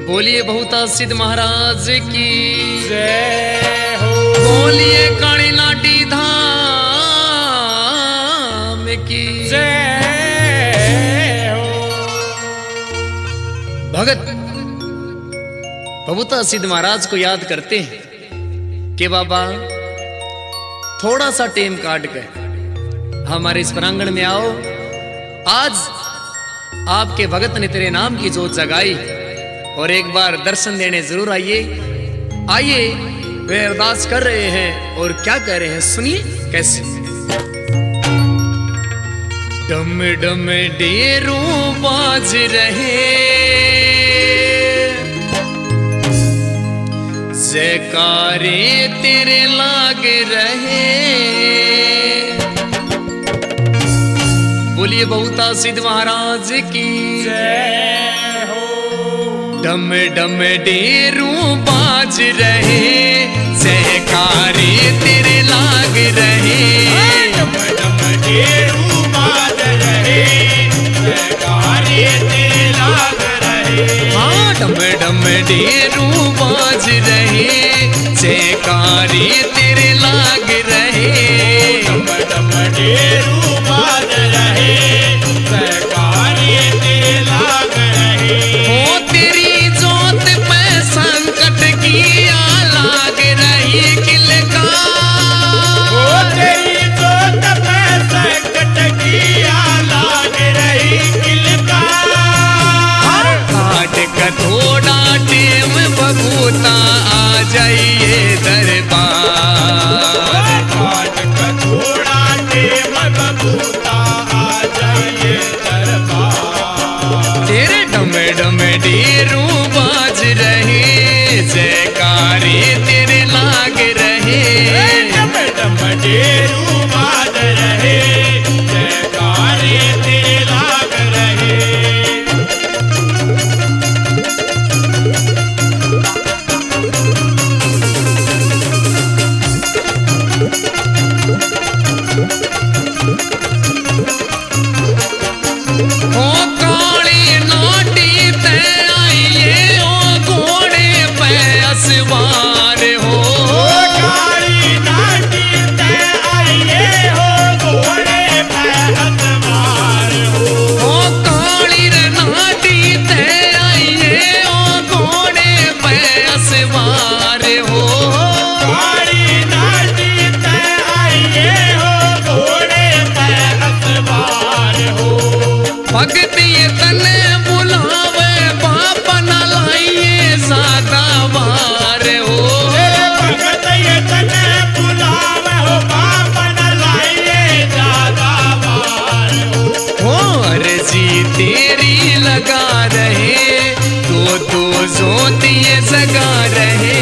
बोलिए बहुता सिद्ध महाराज की जय हो। बोलिए काली लाडी धाम की जय हो। भगत बहुता सिद्ध महाराज को याद करते हैं कि बाबा थोड़ा सा टेम काट कर हमारे इस प्रांगण में आओ। आज आपके भगत ने तेरे नाम की जोत जगाई और एक बार दर्शन देने जरूर आइए। आइए वे अरदास कर रहे हैं और क्या कह रहे हैं सुनिए कैसे। डम डम डेरू बाज रहे जयकारे तेरे लाग रहे। बोलिए बहुता सिद्ध महाराज की जय हो। डम डम डेरू बाज रहे जयकारे तेरे लाग रहे। डम डम डेरू बाज रहे जयकारे तेरे लाग रहे। हाँ डम डम डेरू बाज रहे जयकारे तेरे लाग रहे। डम डम डेरू बाज रहे जयकारे तेरे लाग रहे। हो तेरी जोत पे संकट की लाग रही किलकार। ओ तेरी जोत पे संकट की लाग रही किलकार। काट का थोड़ा टेम बबूता आ जाइए दरबार। काट का थोड़ा टेम बबूता आ जाइए दरबार। तेरे डम डम डेरू बाज रहे जयकारे तेरे लाग रहे। डम डम डेरू बाज रहे जयकारे तेरे लाग रहे। ओ काली नाटी ते आइए ओ घोड़े पे असवार हो। काली नाटी ते आइए हो घोड़े पे असवार हो। ओ काली नाटी ते आइए ओ घोड़े पे असवार हो। काली नाटी ते आइए हो घोड़े पे असवार हो। भगत ये तने बुलावे बापा न लाइए ज्यादा वार हो। भगत ये तने बुलावे हो बाप न लाइए ज्यादा वार हो। हो अर्जी तेरी लगा रहे तो जोत ये जगा रहे।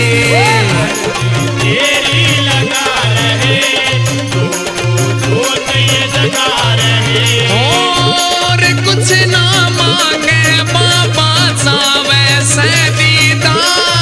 तेरी लगा रहे तो जोत ये जगा रहे। और कुछ ना मांगे बाबा सावे से दीदार।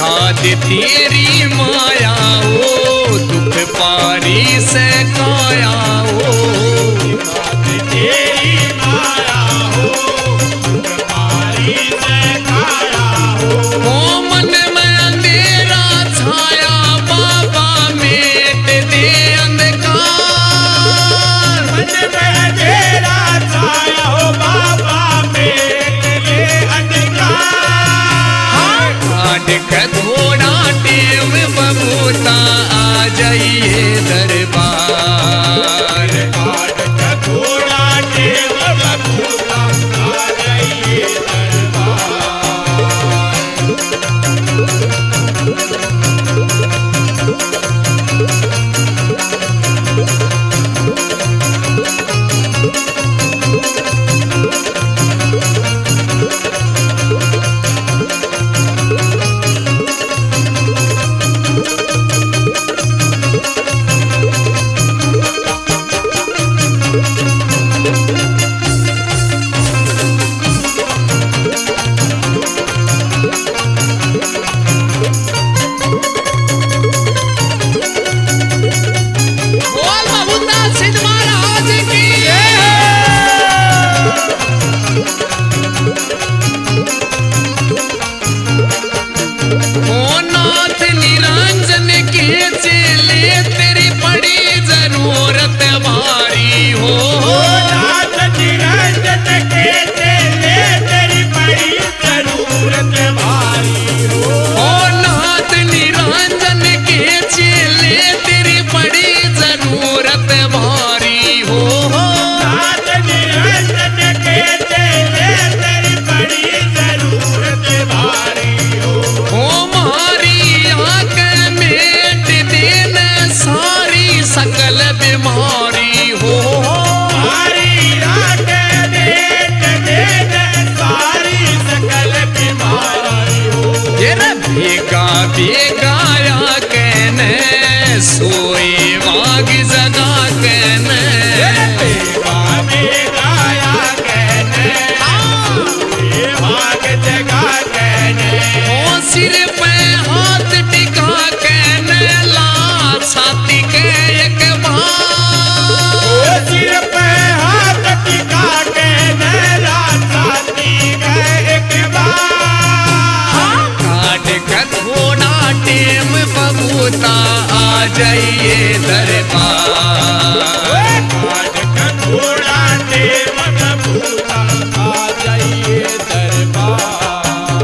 आदि तेरी माया हो दुख पारी से काया हो तेरी माया हो दुख पारी से काया हो मन में अंधेरा छाया बाबा मेट दे अंधकार मन में अंधेरा छाया हो बाबा मेट दे अंधकार काट के थोड़ा टेम बबूता आ जाइए दरबार काट का थोड़ा टेम बबूता आ जाइए दरबार बोल बबूता सिद्ध महाराज की ओ नाथ निरंजन के चेले तेरी बड़ी जरूरत हमारी हो नाथ निरंजन के चेले तेरी बड़ी जरूरत भारी हो ओ नाथ निरंजन के चेले तेरी बड़ी जरूरत हमारी हो नाथ निरंजन के चेले तेरी बड़ी जरूरत भारी हो ओ मारी आंख मेट देना सारी सकल बीमारी हो हमारी आंख देख देख सारी सकल बीमारी हो ये रे भीगा भीगाया कहने सोए वाग जगा कहने बेगा में गाया कहने ये भाग जगा कहने ओ सिर पे हाथ टिका कहने ला छाती के एक बार ओ सिर पे हाथ टिका कहने छाती के एक बार काट के थोड़ा टेम बबूता आ जाइए दरबार काट का थोड़ा टेम बबूता आ जाइए दरबार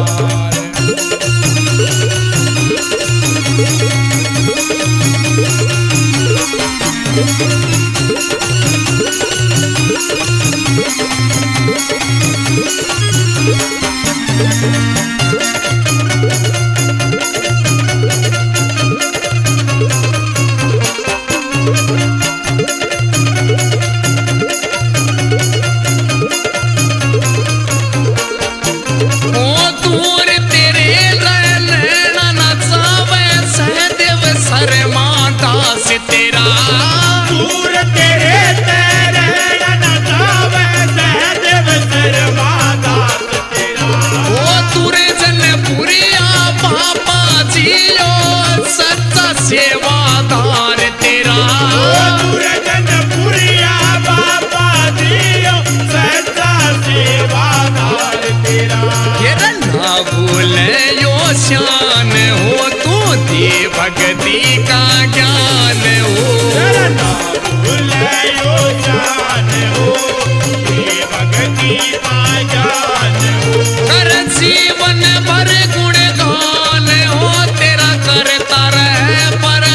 ओ दूर तेरे नैना नचावे सहदेव शर्मा दास तेरा दूर तेरे तेरे नचावे सहदेव शर्मा दास तेरा ओ तुरे जनपुरिया बाबा जियो सच्चा सेवादार तेरा दूर जनपुरिया बाबा दियो सच्चा सेवादार तेरा ये ना भूले यो शान हो तू दे भक्ति का ज्ञान हो तेरा नाम भूलो जान हो ये भक्ति का जान हो कर जीवन भर गुणगान हो तेरा करता रहे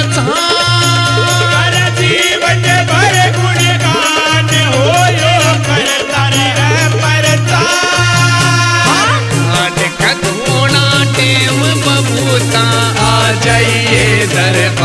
परछान कर जीवन भर गुणगान हो यो करता रहे परचान काट के थोड़ा टेम बबूता आ जाइए दरबार